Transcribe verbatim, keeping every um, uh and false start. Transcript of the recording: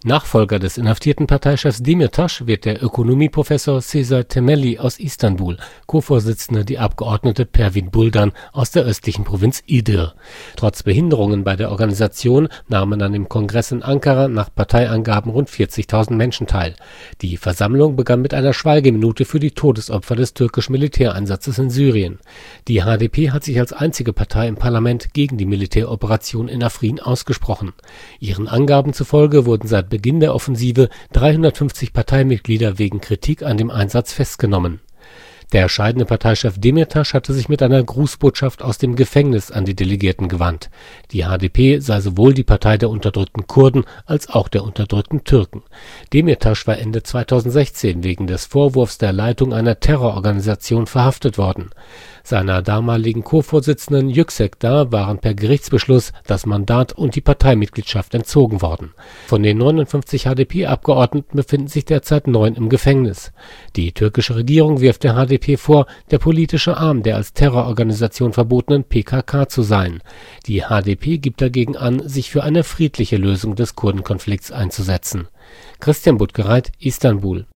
Nachfolger des inhaftierten Parteichefs Demirtas wird der Ökonomieprofessor Sezai Temelli aus Istanbul, Co-Vorsitzender die Abgeordnete Pervin Buldan aus der östlichen Provinz Iğdır. Trotz Behinderungen bei der Organisation nahmen an dem Kongress in Ankara nach Parteiangaben rund vierzigtausend Menschen teil. Die Versammlung begann mit einer Schweigeminute für die Todesopfer des türkischen Militäreinsatzes in Syrien. Die H D P hat sich als einzige Partei im Parlament gegen die Militäroperation in Afrin ausgesprochen. Ihren Angaben zufolge wurden seit Beginn der Offensive dreihundertfünfzig Parteimitglieder wegen Kritik an dem Einsatz festgenommen. Der scheidende Parteichef Demirtas hatte sich mit einer Grußbotschaft aus dem Gefängnis an die Delegierten gewandt. Die H D P sei sowohl die Partei der unterdrückten Kurden als auch der unterdrückten Türken. Demirtas war Ende zweitausendsechzehn wegen des Vorwurfs der Leitung einer Terrororganisation verhaftet worden. Seiner damaligen Co-Vorsitzenden Yüksekdağ waren per Gerichtsbeschluss das Mandat und die Parteimitgliedschaft entzogen worden. Von den neunundfünfzig H D P-Abgeordneten befinden sich derzeit neun im Gefängnis. Die türkische Regierung wirft der H D P vor, der politische Arm der als Terrororganisation verbotenen P K K zu sein. Die H D P gibt dagegen an, sich für eine friedliche Lösung des Kurdenkonflikts einzusetzen. Christian Buttgereit, Istanbul.